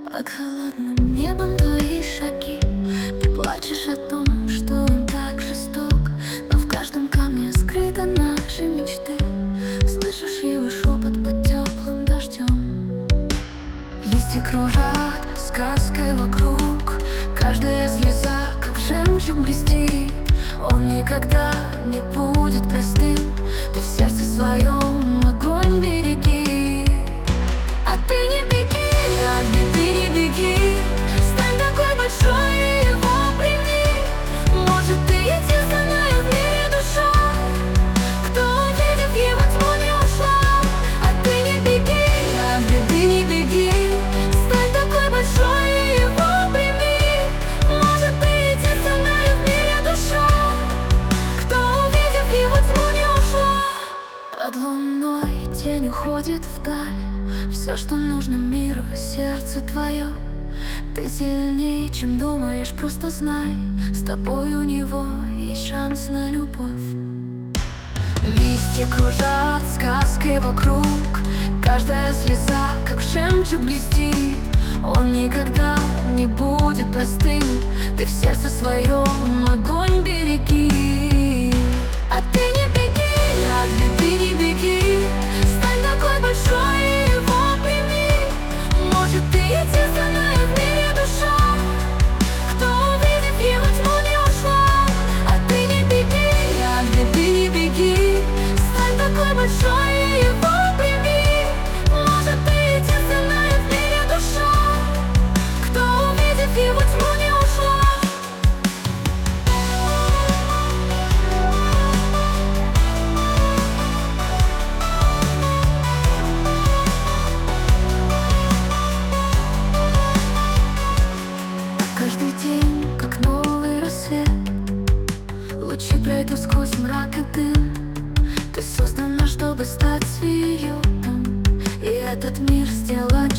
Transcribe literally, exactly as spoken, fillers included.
Под холодным небом твои шаги. Ты плачешь о том, что он так жесток, но в каждом камне скрыты наши мечты. Слышишь его шепот под теплым дождем. Листья кружат сказкой вокруг, каждая слеза, как жемчуг, блестит. Он никогда не будет простым. Ты в сердце своем огонь береги. А ты не беги, от беды не беги. Стань такой большой и его прими. Может, ты единственная в мире душа, кто, увидев его тьму, не ушла. А ты не беги, от беды не беги. Стань такой большой и его прими. Может, ты единственная в мире душа, кто, увидев его тьму, не ушла. Под луной тень уходит вдаль. Все, что нужно миру, сердце твое. Ты сильнее, чем думаешь, просто знай, с тобой у него есть шанс на любовь. Листья кружат сказкой вокруг, каждая слеза, как жемчуг, блестит. Он никогда не будет простым. Ты в сердце своем огонь береги. А ты не беги, от беды не беги. Стань такой большой и его прими. Может, ты единственная в мире душа, кто, увидев его тьму, не ушла. А ты не беги, от беды не беги. Стань такой большой и его прими. Может, ты единственная в мире душа, кто, увидев его тьму, не ушла. Каждый день, как новый рассвет, лучи пройдут сквозь мрак и дым. Ты создана, чтобы стать светом, и этот мир сделать